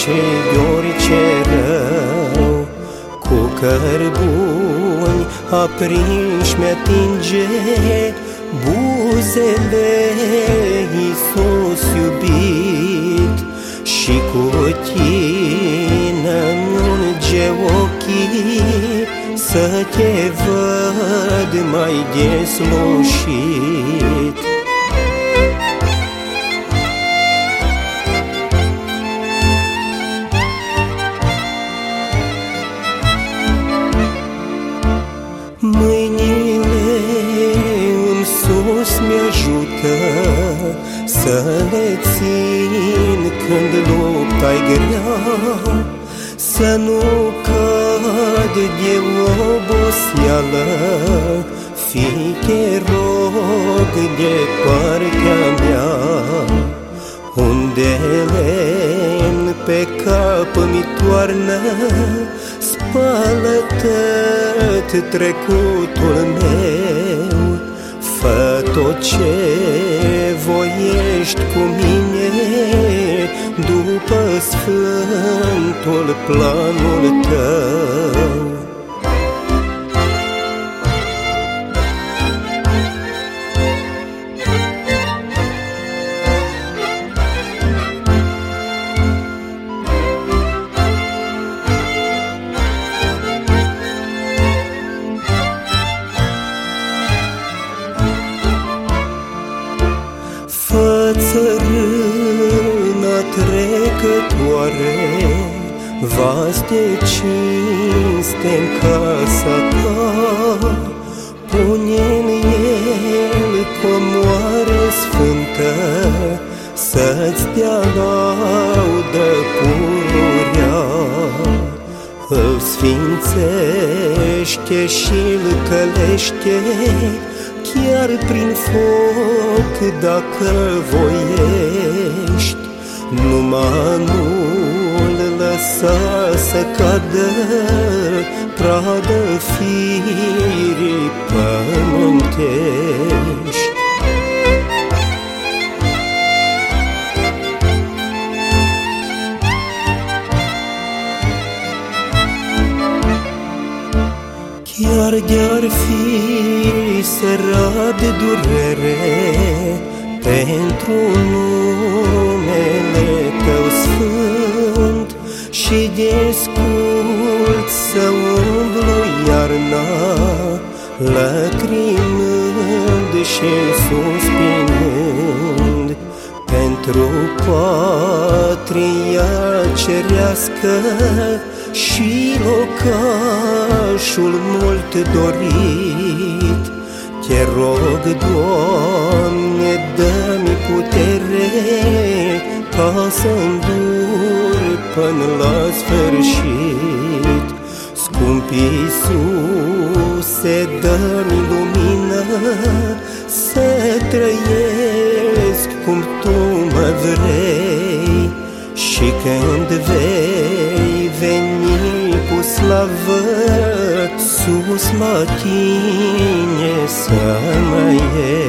face de orice rău. Cu cărbuni aprinși mi-atinge buzele, Iisus iubit, și cu tine înge ochii să te văd mai deslușit. Mâinile în sus mi-ajută să le țin când lupta-i grea, să nu cad de oboseală, fii te rog de partea mea. Unde lemn pe cap mi toarnă, spală tot trecutul meu. Fă tot ce voiești cu mine, după sfântul planul tău. Țărâna trecătoare, vas de cinste-n casa ta, pune-n el comoară sfântă, să-ți dea laudă pururea. Îl sfințește și-l călește, chiar prin foc dacă voiești. Numai nu-l lăsa să cadă pradă firii pământești. Chiar de-ar fi sărat de durere, pentru numele tău sfânt, și descult să umblu iarna, lacrimând și suspinând, pentru patria cerească și locașul mult dorit. Te rog, Doamne, dă-mi putere ca să îndur până la sfârșit. Scump Iisuse, dă-mi lumină să trăiesc cum Tu mă vrei, și când vei veni cu slavă sus la Tine să mă iei.